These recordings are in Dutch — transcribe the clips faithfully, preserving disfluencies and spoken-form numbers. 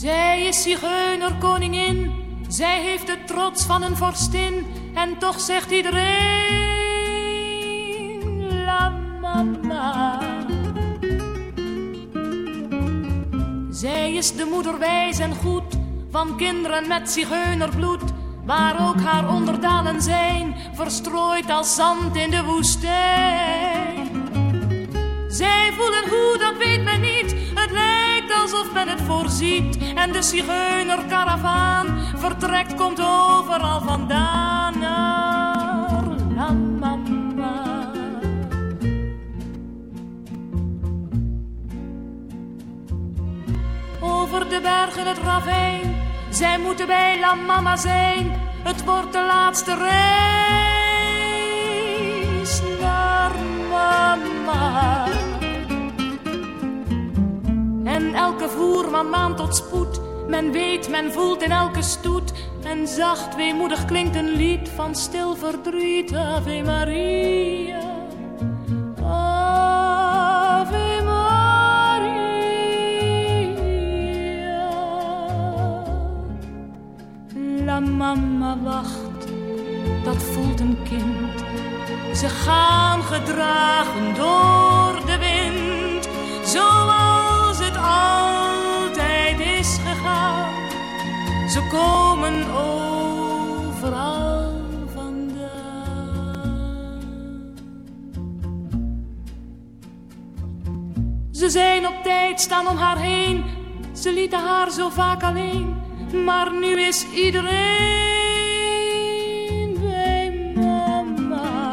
Zij is zigeunerkoningin, zij heeft de trots van een vorstin. En toch zegt iedereen, la mama. Zij is de moeder wijs en goed, van kinderen met zigeunerbloed. Waar ook haar onderdanen zijn, verstrooid als zand in de woestijn. Zij voelen hoe, dat weet men niet, het lijkt alsof men het voorziet. En de zigeunerkaravaan vertrekt, komt overal vandaan naar la mama. Over de bergen het ravijn, zij moeten bij la mama zijn. Het wordt de laatste reis naar mama. En elke voerman maant tot spoed. Men weet, men voelt in elke stoet. En zacht weemoedig klinkt een lied van stil verdriet. Ave Maria, Ave Maria. La mama wacht, dat voelt een kind. Ze gaan gedragen door de wind, zoals het altijd is gegaan. Ze komen overal vandaan. Ze zijn op tijd, staan om haar heen. Ze lieten haar zo vaak alleen. Maar nu is iedereen bij mama.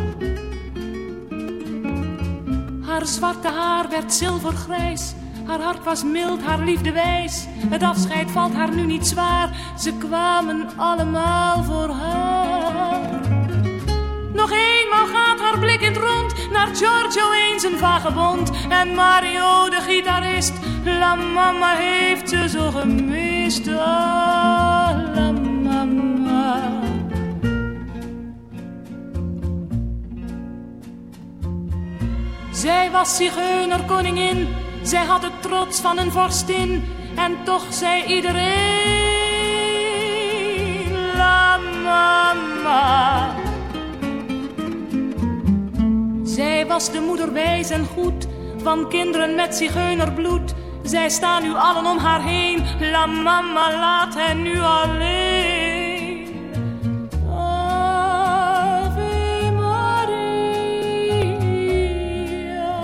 Haar zwarte haar werd zilvergrijs. Haar hart was mild, haar liefde wijs. Het afscheid valt haar nu niet zwaar. Ze kwamen allemaal voor haar. Nog eenmaal gaat haar blik in het rond. Naar Giorgio eens een vagebond. En Mario de gitarist. La mama heeft ze zo gemist. Ah, la mama. Zij was zigeunerkoningin. Zij had de trots van een vorstin. En toch zei iedereen, la mama. Zij was de moeder wijs en goed, van kinderen met zigeunerbloed. Zij staan nu allen om haar heen. La mama, laat hen nu alleen. Ave Maria.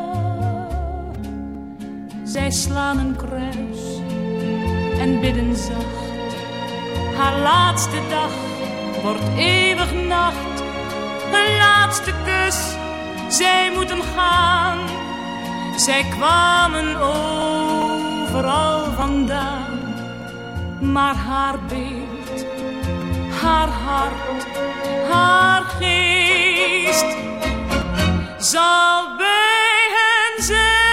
Zij slaan een kruis en bidden zacht. Haar laatste dag wordt eeuwig nacht. Een laatste kus, zij moeten gaan. Zij kwamen overal vandaan. Maar haar beeld, haar hart, haar geest zal bij hen zijn.